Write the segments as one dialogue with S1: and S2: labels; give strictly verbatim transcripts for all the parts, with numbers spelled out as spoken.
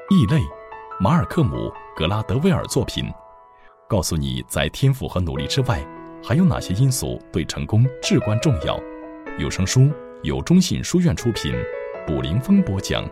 S1: 异类，马尔克姆·格拉德威尔作品，告诉你在天赋和努力之外，还有哪些因素对成功至关重要。有声书由中信书院出品，卜林峰播讲。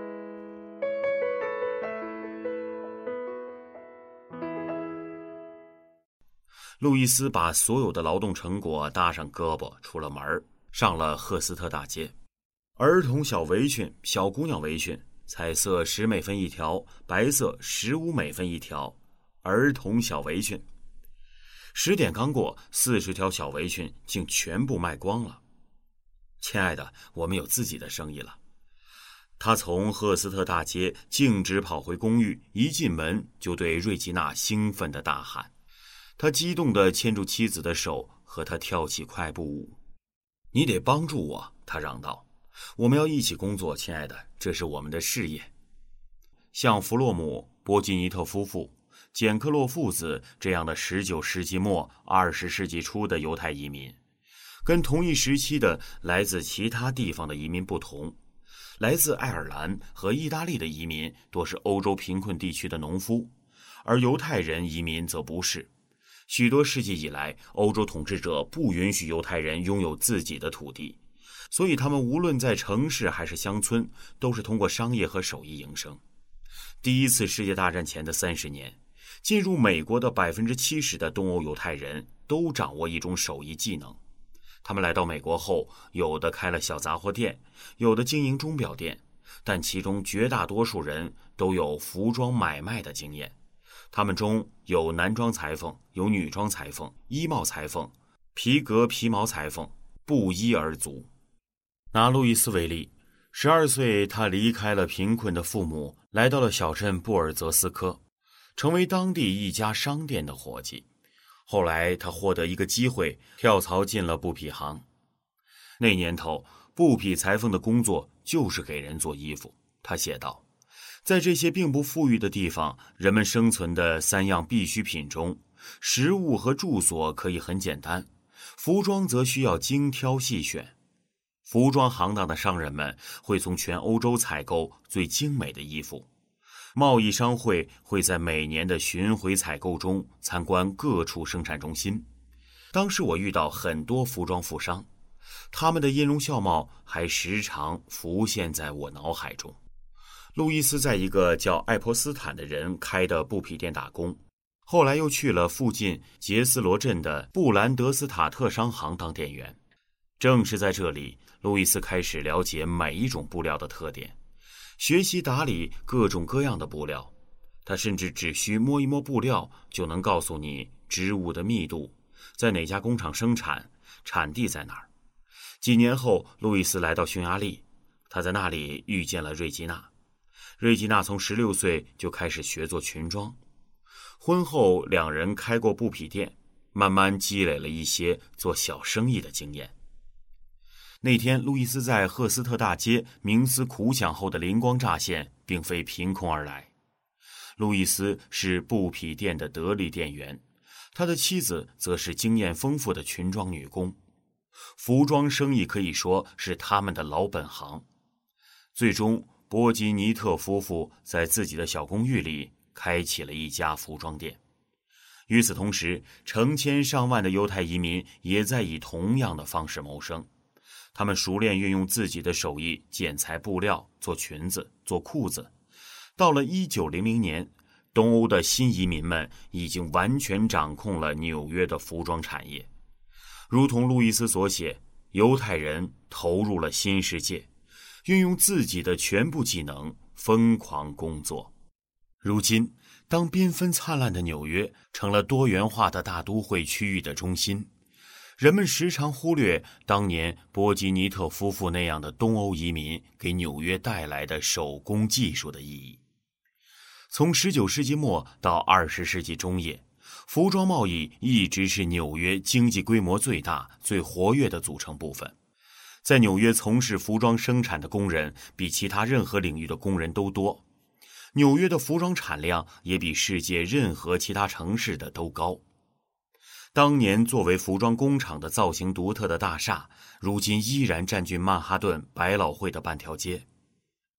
S2: 路易斯把所有的劳动成果搭上胳膊，出了门，上了赫斯特大街。儿童小围裙、小姑娘围裙，彩色十美分一条，白色十五美分一条。儿童小围裙，十点刚过，四十条小围裙竟全部卖光了。亲爱的，我们有自己的生意了。他从赫斯特大街径直跑回公寓，一进门就对瑞吉娜兴奋地大喊。他激动地牵住妻子的手，和她跳起快步舞。你得帮助我，他嚷道。我们要一起工作，亲爱的，这是我们的事业。像弗洛姆、波吉尼特夫妇、简克洛父子这样的十九世纪末二十世纪初的犹太移民，跟同一时期的来自其他地方的移民不同。来自爱尔兰和意大利的移民多是欧洲贫困地区的农夫，而犹太人移民则不是。许多世纪以来，欧洲统治者不允许犹太人拥有自己的土地，所以他们无论在城市还是乡村，都是通过商业和手艺营生。第一次世界大战前的三十年，进入美国的百分之七十的东欧犹太人都掌握一种手艺技能。他们来到美国后，有的开了小杂货店，有的经营钟表店，但其中绝大多数人都有服装买卖的经验。他们中有男装裁缝，有女装裁缝，衣帽裁缝，皮革皮毛裁缝，不一而足。拿路易斯为例，十二岁他离开了贫困的父母，来到了小镇布尔泽斯科，成为当地一家商店的伙计。后来他获得一个机会，跳槽进了布匹行。那年头，布匹裁缝的工作就是给人做衣服。他写道，在这些并不富裕的地方，人们生存的三样必需品中，食物和住所可以很简单，服装则需要精挑细选。服装行当的商人们会从全欧洲采购最精美的衣服，贸易商会会在每年的巡回采购中参观各处生产中心。当时我遇到很多服装富商，他们的音容笑貌还时常浮现在我脑海中。路易斯在一个叫爱泼斯坦的人开的布匹店打工，后来又去了附近杰斯罗镇的布兰德斯塔特商行当店员。正是在这里，路易斯开始了解每一种布料的特点，学习打理各种各样的布料。他甚至只需摸一摸布料，就能告诉你织物的密度，在哪家工厂生产，产地在哪儿。几年后，路易斯来到匈牙利，他在那里遇见了瑞吉娜。瑞吉娜从十六岁就开始学做裙装，婚后两人开过布匹店，慢慢积累了一些做小生意的经验。那天，路易斯在赫斯特大街冥思苦想后的灵光乍现，并非凭空而来。路易斯是布匹店的得力店员，他的妻子则是经验丰富的裙装女工。服装生意可以说是他们的老本行。最终，波吉尼特夫妇在自己的小公寓里开启了一家服装店。与此同时，成千上万的犹太移民也在以同样的方式谋生。他们熟练运用自己的手艺剪裁布料，做裙子，做裤子。到了一九零零年，东欧的新移民们已经完全掌控了纽约的服装产业。如同路易斯所写，犹太人投入了新世界，运用自己的全部技能疯狂工作。如今，当缤纷灿烂的纽约成了多元化的大都会区域的中心，人们时常忽略当年波吉尼特夫妇那样的东欧移民给纽约带来的手工技术的意义。从十九世纪末到二十世纪中叶，服装贸易一直是纽约经济规模最大、最活跃的组成部分。在纽约从事服装生产的工人比其他任何领域的工人都多，纽约的服装产量也比世界任何其他城市的都高。当年作为服装工厂的造型独特的大厦，如今依然占据曼哈顿百老汇的半条街。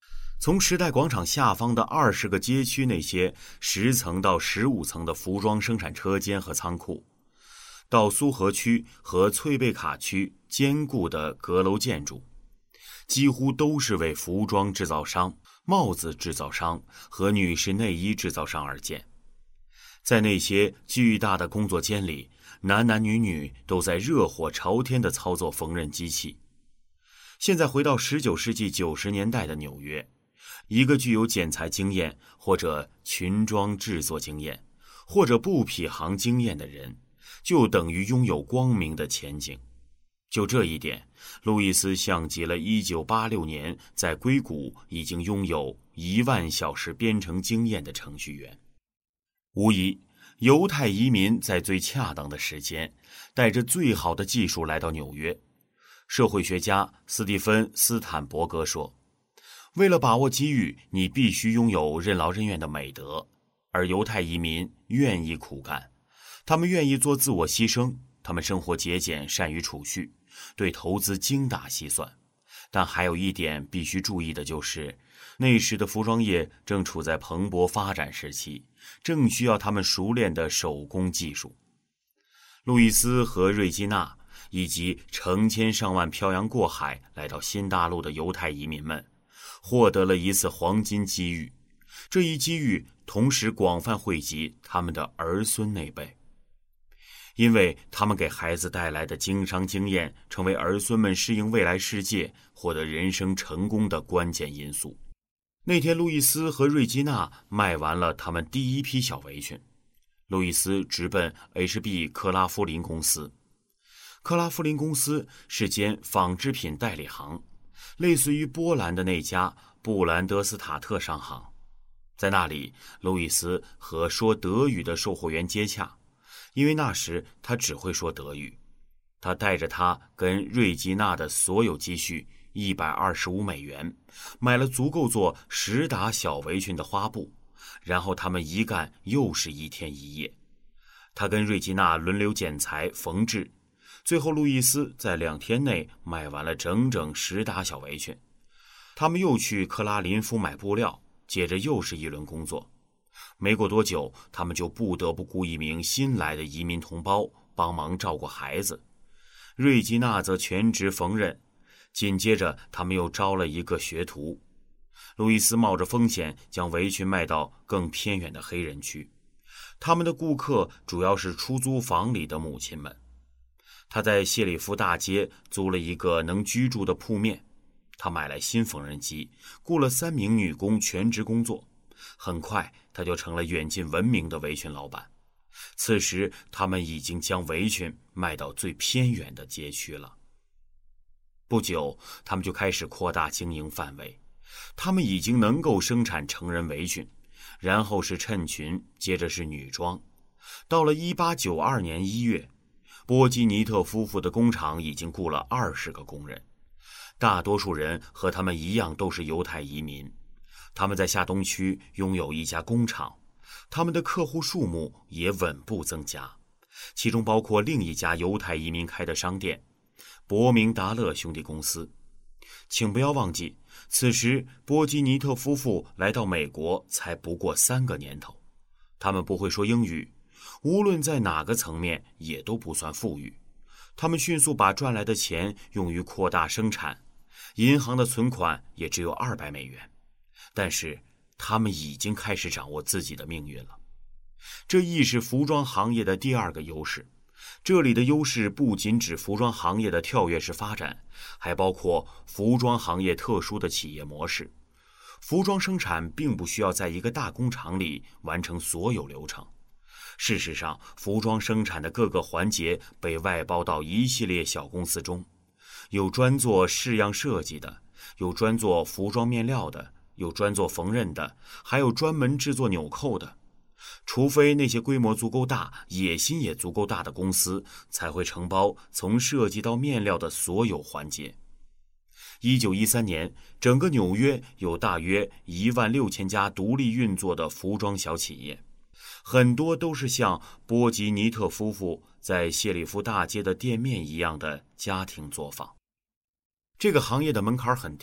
S2: 从时代广场下方的二十个街区那些十层到十五层的服装生产车间和仓库，到苏河区和翠贝卡区坚固的阁楼建筑，几乎都是为服装制造商、帽子制造商和女士内衣制造商而建。在那些巨大的工作间里，男男女女都在热火朝天地操作缝纫机器。现在回到十九世纪九十年代的纽约，一个具有剪裁经验或者裙装制作经验或者布匹行经验的人，就等于拥有光明的前景。就这一点，路易斯像极了一九八六年在硅谷已经拥有一万小时编程经验的程序员。无疑，犹太移民在最恰当的时间，带着最好的技术来到纽约。社会学家斯蒂芬·斯坦伯格说，为了把握机遇，你必须拥有任劳任怨的美德，而犹太移民愿意苦干，他们愿意做自我牺牲，他们生活节俭，善于储蓄，对投资精打细算。但还有一点必须注意的就是，那时的服装业正处在蓬勃发展时期，正需要他们熟练的手工技术。路易斯和瑞基娜以及成千上万漂洋过海来到新大陆的犹太移民们，获得了一次黄金机遇。这一机遇同时广泛惠及他们的儿孙那辈，因为他们给孩子带来的经商经验，成为儿孙们适应未来世界、获得人生成功的关键因素。那天，路易斯和瑞基娜卖完了他们第一批小围裙。路易斯直奔 H B 克拉夫林公司。克拉夫林公司是间纺织品代理行，类似于波兰的那家布兰德斯塔特商行。在那里，路易斯和说德语的售货员接洽，因为那时他只会说德语。他带着他跟瑞吉娜的所有积蓄一百二十五美元，买了足够做十打小围裙的花布，然后他们一干又是一天一夜。他跟瑞吉娜轮流剪裁缝制，最后路易斯在两天内买完了整整十打小围裙。他们又去克拉林夫买布料，接着又是一轮工作。没过多久，他们就不得不雇一名新来的移民同胞帮忙照顾孩子。瑞吉娜则全职缝纫，紧接着他们又招了一个学徒。路易斯冒着风险将围裙卖到更偏远的黑人区，他们的顾客主要是出租房里的母亲们。他在谢里夫大街租了一个能居住的铺面，他买来新缝纫机，雇了三名女工全职工作。很快他就成了远近闻名的围裙老板。此时他们已经将围裙卖到最偏远的街区了。不久他们就开始扩大经营范围，他们已经能够生产成人围裙，然后是衬裙，接着是女装。到了一八九二年一月，波基尼特夫妇的工厂已经雇了二十个工人，大多数人和他们一样都是犹太移民。他们在下东区拥有一家工厂，他们的客户数目也稳步增加，其中包括另一家犹太移民开的商店——伯明达勒兄弟公司。请不要忘记，此时波基尼特夫妇来到美国才不过三个年头，他们不会说英语，无论在哪个层面也都不算富裕。他们迅速把赚来的钱用于扩大生产，银行的存款也只有二百美元。但是他们已经开始掌握自己的命运了。这亦是服装行业的第二个优势。这里的优势不仅指服装行业的跳跃式发展，还包括服装行业特殊的企业模式。服装生产并不需要在一个大工厂里完成所有流程。事实上，服装生产的各个环节被外包到一系列小公司中，有专做式样设计的，有专做服装面料的，有专做缝纫的，还有专门制作纽扣的。除非那些规模足够大、野心也足够大的公司，才会承包从设计到面料的所有环节。一九一三年，整个纽约有大约一万六千家独立运作的服装小企业，很多都是像波吉尼特夫妇在谢里夫大街的店面一样的家庭作坊。这个行业的门槛很低，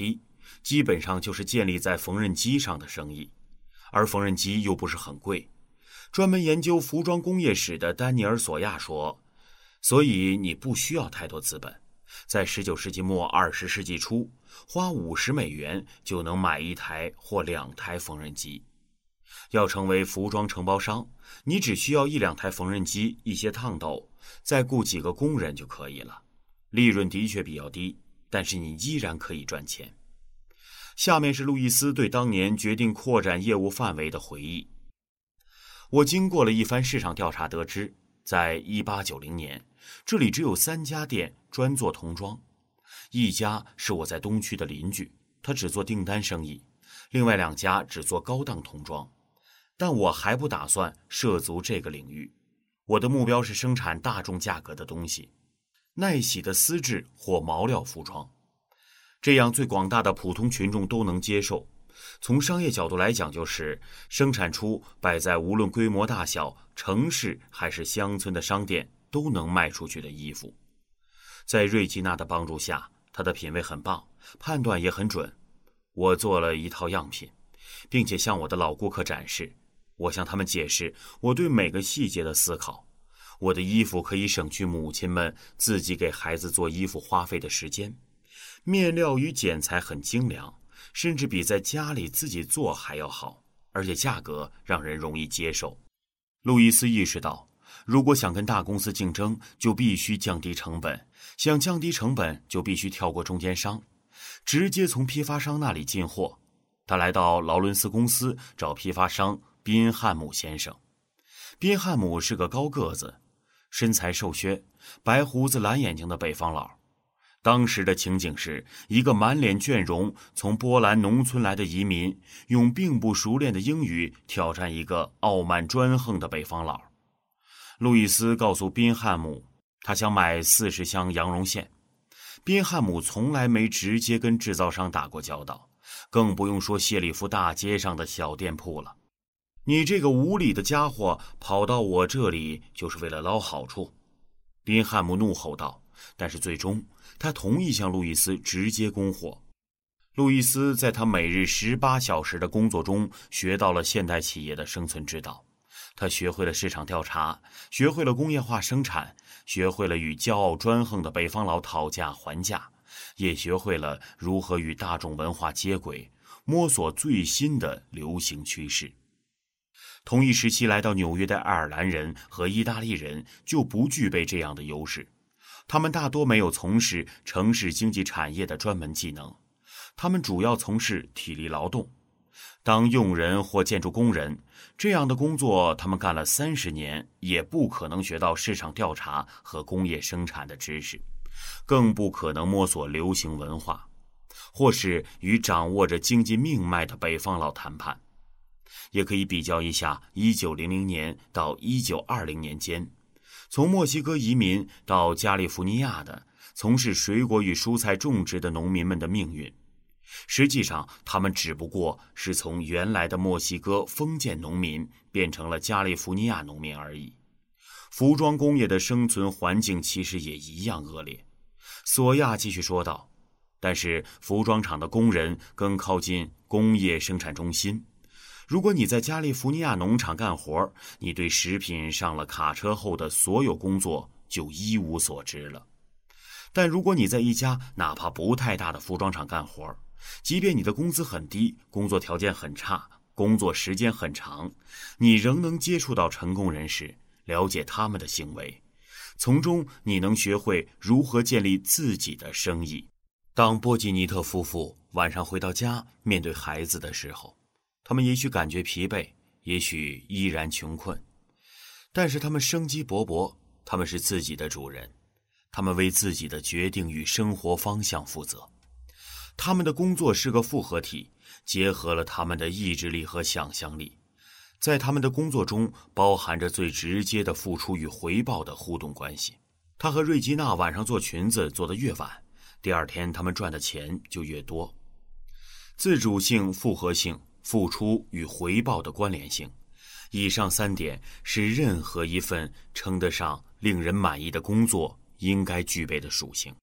S2: 基本上就是建立在缝纫机上的生意，而缝纫机又不是很贵。专门研究服装工业史的丹尼尔·索亚说，所以你不需要太多资本，在十九世纪末二十世纪初，花五十美元就能买一台或两台缝纫机。要成为服装承包商，你只需要一两台缝纫机，一些熨斗，再雇几个工人就可以了。利润的确比较低，但是你依然可以赚钱。下面是路易斯对当年决定扩展业务范围的回忆。我经过了一番市场调查得知，在一八九零年，这里只有三家店专做童装，一家是我在东区的邻居，他只做订单生意，另外两家只做高档童装。但我还不打算涉足这个领域，我的目标是生产大众价格的东西，耐洗的丝质或毛料服装，这样最广大的普通群众都能接受。从商业角度来讲，就是生产出摆在无论规模大小、城市还是乡村的商店都能卖出去的衣服。在瑞吉娜的帮助下，她的品味很棒，判断也很准。我做了一套样品，并且向我的老顾客展示。我向他们解释我对每个细节的思考。我的衣服可以省去母亲们自己给孩子做衣服花费的时间，面料与剪裁很精良，甚至比在家里自己做还要好，而且价格让人容易接受。路易斯意识到，如果想跟大公司竞争，就必须降低成本，想降低成本就必须跳过中间商，直接从批发商那里进货。他来到劳伦斯公司找批发商宾汉姆先生。宾汉姆是个高个子，身材瘦削，白胡子蓝眼睛的北方佬。当时的情景是，一个满脸倦容从波兰农村来的移民，用并不熟练的英语挑战一个傲慢专横的北方佬。路易斯告诉宾汉姆，他想买四十箱羊绒线。宾汉姆从来没直接跟制造商打过交道，更不用说谢里夫大街上的小店铺了。你这个无理的家伙跑到我这里就是为了捞好处，宾汉姆怒吼道。但是最终他同意向路易斯直接供货。路易斯在他每日十八小时的工作中学到了现代企业的生存之道。他学会了市场调查，学会了工业化生产，学会了与骄傲专横的北方佬讨价还价，也学会了如何与大众文化接轨，摸索最新的流行趋势。同一时期来到纽约的爱尔兰人和意大利人就不具备这样的优势，他们大多没有从事城市经济产业的专门技能，他们主要从事体力劳动，当佣人或建筑工人，这样的工作他们干了三十年，也不可能学到市场调查和工业生产的知识，更不可能摸索流行文化，或是与掌握着经济命脉的北方佬谈判。也可以比较一下一九零零年到一九二零年间，从墨西哥移民到加利福尼亚的从事水果与蔬菜种植的农民们的命运。实际上他们只不过是从原来的墨西哥封建农民变成了加利福尼亚农民而已。服装工业的生存环境其实也一样恶劣。索亚继续说道，但是服装厂的工人更靠近工业生产中心。如果你在加利福尼亚农场干活，你对食品上了卡车后的所有工作就一无所知了。但如果你在一家哪怕不太大的服装厂干活，即便你的工资很低，工作条件很差，工作时间很长，你仍能接触到成功人士，了解他们的行为，从中你能学会如何建立自己的生意。当波吉尼特夫妇晚上回到家面对孩子的时候，他们也许感觉疲惫，也许依然穷困，但是他们生机勃勃，他们是自己的主人，他们为自己的决定与生活方向负责。他们的工作是个复合体，结合了他们的意志力和想象力，在他们的工作中包含着最直接的付出与回报的互动关系。他和瑞吉娜晚上做裙子做得越晚，第二天他们赚的钱就越多。自主性、复合性、付出与回报的关联性，以上三点是任何一份称得上令人满意的工作应该具备的属性。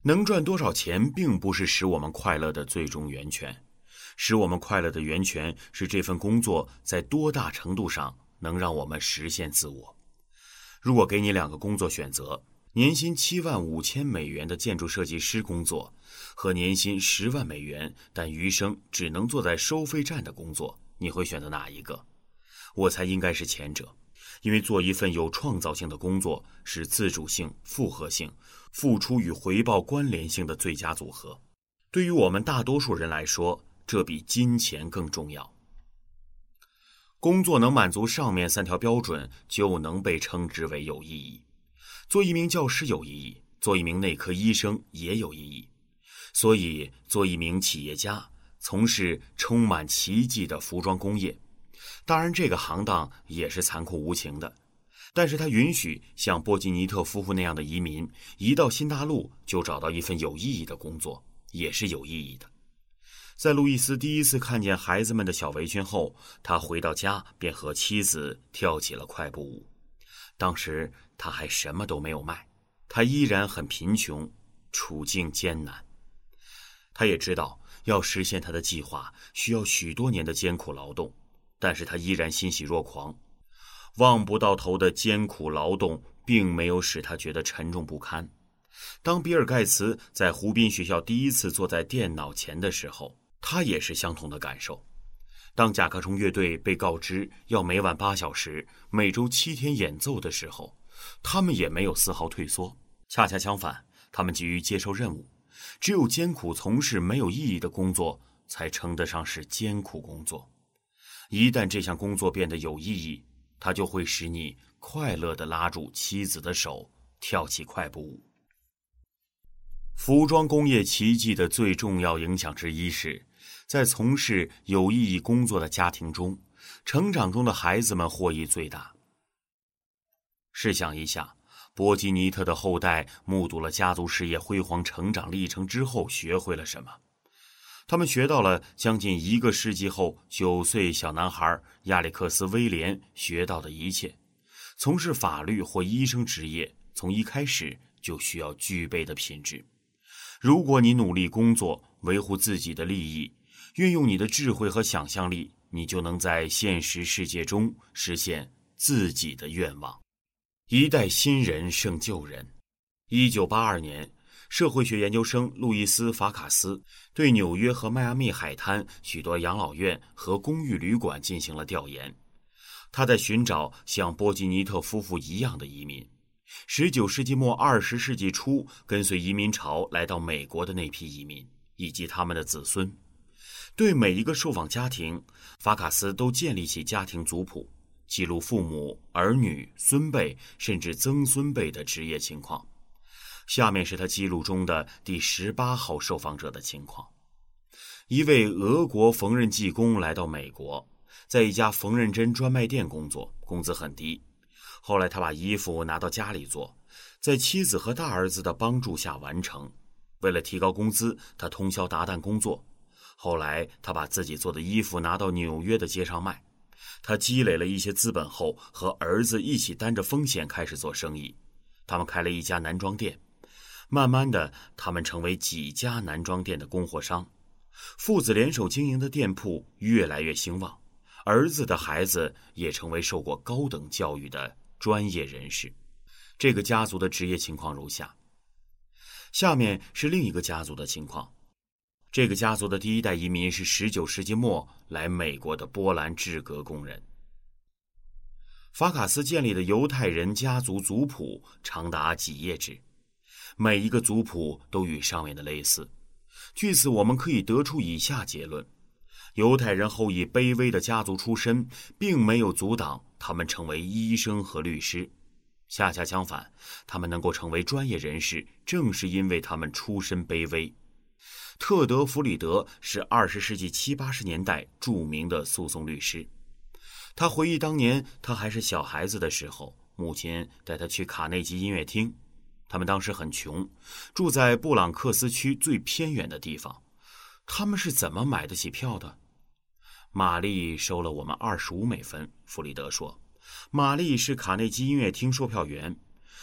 S2: 能赚多少钱并不是使我们快乐的最终源泉，使我们快乐的源泉是这份工作在多大程度上能让我们实现自我。如果给你两个工作选择，年薪七万五千美元的建筑设计师工作和年薪十万美元但余生只能坐在收费站的工作，你会选择哪一个？我猜应该是前者，因为做一份有创造性的工作是自主性、复合性、付出与回报关联性的最佳组合。对于我们大多数人来说，这比金钱更重要。工作能满足上面三条标准，就能被称之为有意义。做一名教师有意义，做一名内科医生也有意义。所以，做一名企业家，从事充满奇迹的服装工业。当然，这个行当也是残酷无情的，但是它允许像波吉尼特夫妇那样的移民，一到新大陆就找到一份有意义的工作，也是有意义的。在路易斯第一次看见孩子们的小围裙后，他回到家便和妻子跳起了快步舞。当时他还什么都没有卖，他依然很贫穷，处境艰难。他也知道要实现他的计划需要许多年的艰苦劳动，但是他依然欣喜若狂。望不到头的艰苦劳动并没有使他觉得沉重不堪。当比尔盖茨在湖滨学校第一次坐在电脑前的时候，他也是相同的感受。当甲壳虫乐队被告知要每晚八小时、每周七天演奏的时候，他们也没有丝毫退缩。恰恰相反，他们急于接受任务。只有艰苦从事没有意义的工作，才称得上是艰苦工作。一旦这项工作变得有意义，它就会使你快乐地拉住妻子的手，跳起快步舞。服装工业奇迹的最重要影响之一是，在从事有意义工作的家庭中，成长中的孩子们获益最大。试想一下，波吉尼特的后代目睹了家族事业辉煌成长历程之后学会了什么？他们学到了将近一个世纪后九岁小男孩亚历克斯·威廉学到的一切。从事法律或医生职业，从一开始就需要具备的品质。如果你努力工作，维护自己的利益，运用你的智慧和想象力，你就能在现实世界中实现自己的愿望。一代新人胜旧人。一九八二年，社会学研究生路易斯·法卡斯对纽约和迈阿密海滩许多养老院和公寓旅馆进行了调研。他在寻找像波吉尼特夫妇一样的移民，十九世纪末二十世纪初跟随移民潮来到美国的那批移民以及他们的子孙。对每一个受访家庭，法卡斯都建立起家庭族谱，记录父母、儿女、孙辈甚至曾孙辈的职业情况。下面是他记录中的第十八号受访者的情况。一位俄国缝纫技工来到美国，在一家缝纫针专卖店工作，工资很低。后来他把衣服拿到家里做，在妻子和大儿子的帮助下完成。为了提高工资，他通宵达旦工作。后来他把自己做的衣服拿到纽约的街上卖。他积累了一些资本后，和儿子一起担着风险开始做生意。他们开了一家男装店，慢慢的，他们成为几家男装店的供货商。父子联手经营的店铺越来越兴旺，儿子的孩子也成为受过高等教育的专业人士。这个家族的职业情况如下。下面是另一个家族的情况。这个家族的第一代移民是十九世纪末来美国的波兰制革工人。法卡斯建立的犹太人家族族谱长达几页纸，每一个族谱都与上面的类似。据此我们可以得出以下结论：犹太人后裔卑微的家族出身并没有阻挡他们成为医生和律师，恰恰相反，他们能够成为专业人士，正是因为他们出身卑微。特德·弗里德是二十世纪七八十年代著名的诉讼律师。他回忆当年他还是小孩子的时候，母亲带他去卡内基音乐厅。他们当时很穷，住在布朗克斯区最偏远的地方。他们是怎么买得起票的？玛丽收了我们二十五美分，弗里德说。玛丽是卡内基音乐厅售票员。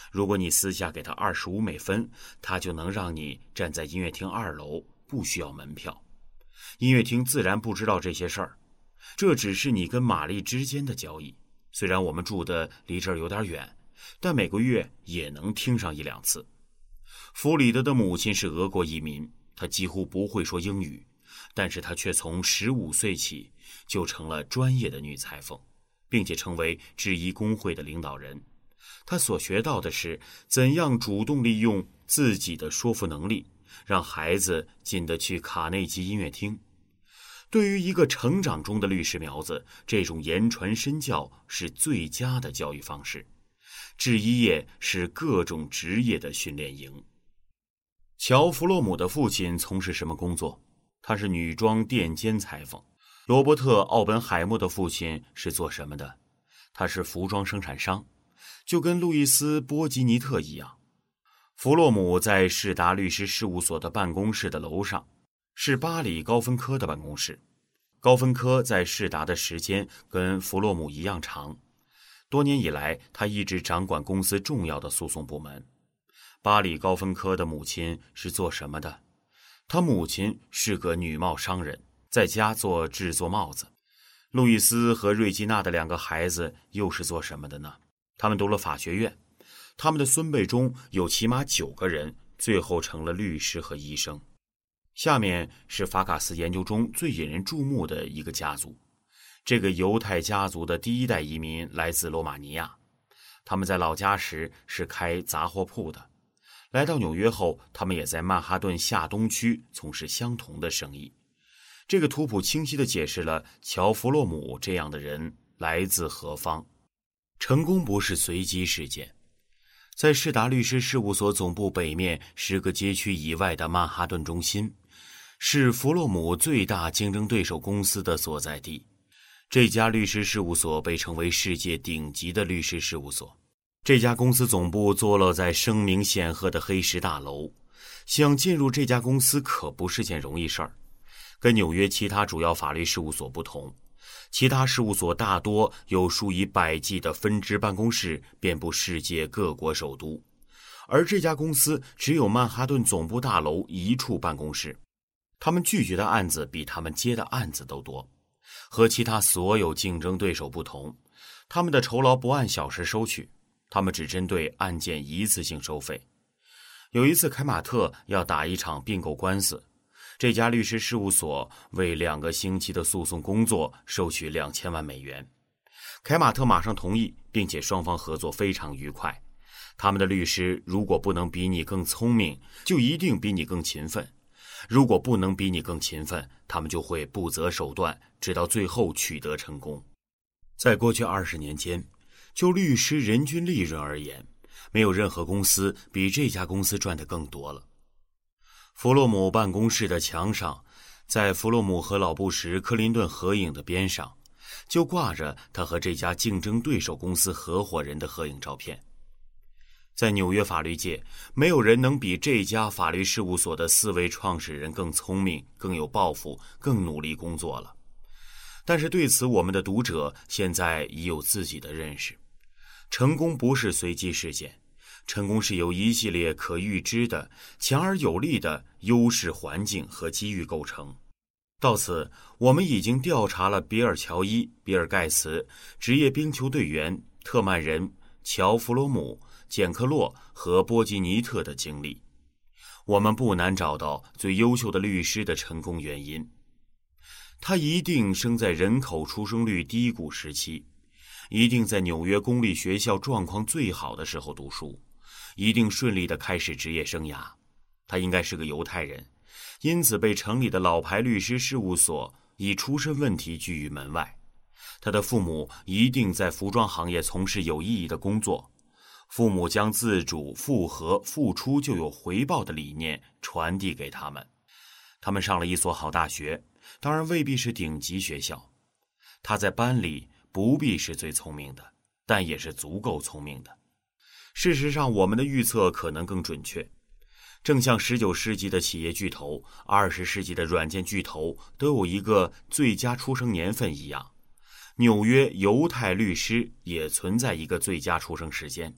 S2: 如果你私下给他二十五美分，他就能让你站在音乐厅二楼，不需要门票。音乐厅自然不知道这些事儿，这只是你跟玛丽之间的交易。虽然我们住的离这儿有点远，但每个月也能听上一两次。弗里德的母亲是俄国移民，她几乎不会说英语，但是她却从十五岁起就成了专业的女裁缝，并且成为制衣工会的领导人。她所学到的是怎样主动利用自己的说服能力，让孩子进得去卡内基音乐厅。对于一个成长中的律师苗子，这种言传身教是最佳的教育方式。制衣业是各种职业的训练营。乔·弗洛姆的父亲从事什么工作？他是女装垫肩裁缝。罗伯特·奥本海默的父亲是做什么的？他是服装生产商，就跟路易斯·波吉尼特一样。弗洛姆在士达律师事务所的办公室的楼上，是巴里高芬科的办公室。高芬科在士达的时间跟弗洛姆一样长，多年以来他一直掌管公司重要的诉讼部门。巴里高芬科的母亲是做什么的？他母亲是个女帽商人，在家做制作帽子。路易斯和瑞吉娜的两个孩子又是做什么的呢？他们读了法学院，他们的孙辈中有起码九个人最后成了律师和医生。下面是法卡斯研究中最引人注目的一个家族。这个犹太家族的第一代移民来自罗马尼亚，他们在老家时是开杂货铺的，来到纽约后，他们也在曼哈顿下东区从事相同的生意。这个图谱清晰地解释了乔·弗洛姆这样的人来自何方。成功不是随机事件。在士达律师事务所总部北面十个街区以外的曼哈顿中心，是弗洛姆最大竞争对手公司的所在地。这家律师事务所被称为世界顶级的律师事务所。这家公司总部坐落在声名显赫的黑石大楼，想进入这家公司可不是件容易事儿。跟纽约其他主要法律事务所不同，其他事务所大多有数以百计的分支办公室，遍布世界各国首都，而这家公司只有曼哈顿总部大楼一处办公室。他们拒绝的案子比他们接的案子都多。和其他所有竞争对手不同，他们的酬劳不按小时收取，他们只针对案件一次性收费。有一次凯马特要打一场并购官司，这家律师事务所为两个星期的诉讼工作收取两千万美元。凯马特马上同意，并且双方合作非常愉快。他们的律师如果不能比你更聪明，就一定比你更勤奋。如果不能比你更勤奋，他们就会不择手段，直到最后取得成功。在过去二十年间，就律师人均利润而言，没有任何公司比这家公司赚得更多了。弗洛姆办公室的墙上，在弗洛姆和老布什·克林顿合影的边上，就挂着他和这家竞争对手公司合伙人的合影照片。在纽约法律界，没有人能比这家法律事务所的四位创始人更聪明、更有抱负、更努力工作了。但是对此，我们的读者现在已有自己的认识。成功不是随机事件，成功是由一系列可预知的、强而有力的优势环境和机遇构成。到此，我们已经调查了比尔·乔伊、比尔·盖茨、职业冰球队员特曼人、乔·弗罗姆、简克洛和波吉尼特的经历。我们不难找到最优秀的律师的成功原因。他一定生在人口出生率低谷时期，一定在纽约公立学校状况最好的时候读书，一定顺利地开始职业生涯。他应该是个犹太人，因此被城里的老牌律师事务所以出身问题拒于门外。他的父母一定在服装行业从事有意义的工作，父母将自主、复合、付出就有回报的理念传递给他们。他们上了一所好大学，当然未必是顶级学校。他在班里不必是最聪明的，但也是足够聪明的。事实上，我们的预测可能更准确。正像十九世纪的企业巨头、二十世纪的软件巨头都有一个最佳出生年份一样，纽约犹太律师也存在一个最佳出生时间，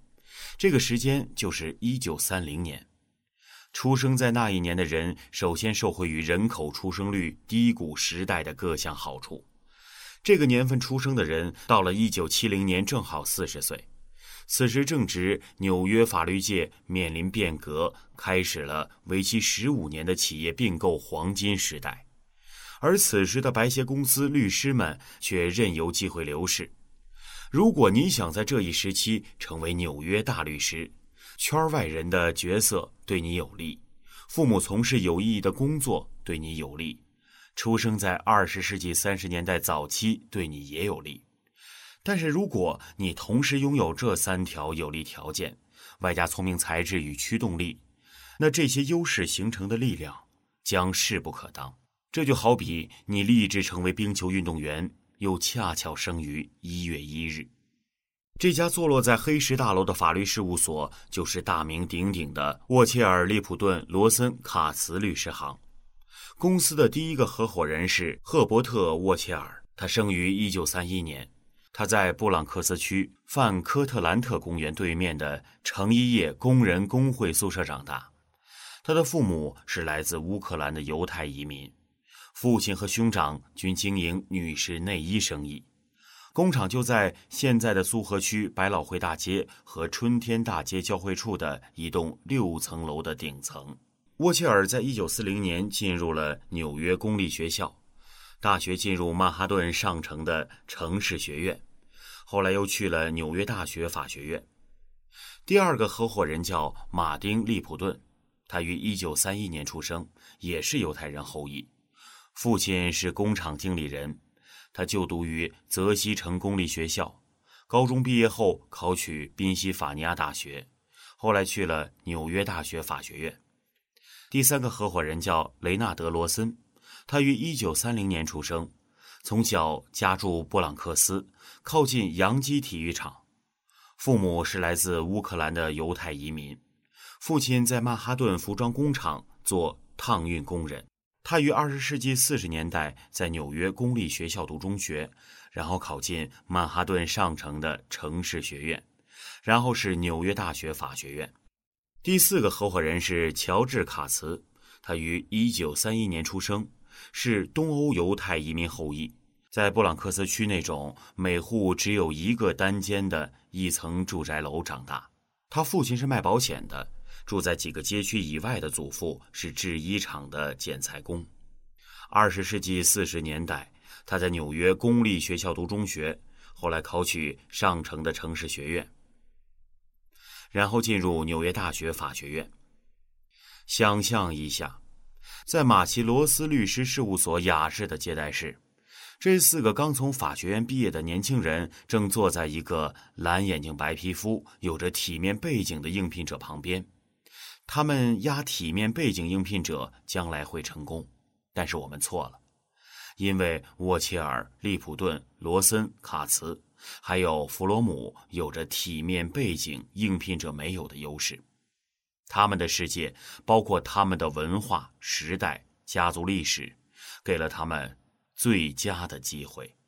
S2: 这个时间就是一九三零年。出生在那一年的人，首先受惠于人口出生率低谷时代的各项好处。这个年份出生的人，到了一九七零年正好四十岁。此时正值纽约法律界面临变革，开始了为期十五年的企业并购黄金时代。而此时的白鞋公司律师们却任由机会流逝。如果你想在这一时期成为纽约大律师，圈外人的角色对你有利，父母从事有意义的工作对你有利，出生在二十世纪三十年代早期对你也有利。但是如果你同时拥有这三条有利条件，外加聪明才智与驱动力，那这些优势形成的力量将势不可当。这就好比你立志成为冰球运动员，又恰巧生于一月一日。这家坐落在黑石大楼的法律事务所，就是大名鼎鼎的沃切尔·利普顿·罗森·卡茨律师行。公司的第一个合伙人是赫伯特·沃切尔，他生于一九三一年。他在布朗克斯区范科特兰特公园对面的成衣业工人工会宿舍长大。他的父母是来自乌克兰的犹太移民，父亲和兄长均经营女士内衣生意。工厂就在现在的苏河区百老汇大街和春天大街交汇处的一栋六层楼的顶层。沃切尔在一九四零年进入了纽约公立学校，大学进入曼哈顿上城的城市学院，后来又去了纽约大学法学院。第二个合伙人叫马丁·利普顿，他于一九三一年出生，也是犹太人后裔，父亲是工厂经理人。他就读于泽西城公立学校，高中毕业后考取宾夕法尼亚大学，后来去了纽约大学法学院。第三个合伙人叫雷纳德·罗森，他于一九三零年出生，从小家住布朗克斯，靠近洋基体育场。父母是来自乌克兰的犹太移民，父亲在曼哈顿服装工厂做烫熨工人。他于二十世纪四十年代在纽约公立学校读中学，然后考进曼哈顿上城的城市学院，然后是纽约大学法学院。第四个合伙人是乔治·卡茨，他于一九三一年出生，是东欧犹太移民后裔，在布朗克斯区那种每户只有一个单间的一层住宅楼长大。他父亲是卖保险的，住在几个街区以外的祖父是制衣厂的剪裁工。二十世纪四十年代，他在纽约公立学校读中学，后来考取上城的城市学院，然后进入纽约大学法学院。想象一下，在马奇罗斯律师事务所雅致的接待室，这四个刚从法学院毕业的年轻人正坐在一个蓝眼睛白皮肤有着体面背景的应聘者旁边。他们押体面背景应聘者将来会成功，但是我们错了，因为沃切尔、利普顿、罗森、卡茨还有弗罗姆有着体面背景应聘者没有的优势。他们的世界包括他们的文化、时代、家族历史，给了他们最佳的机会。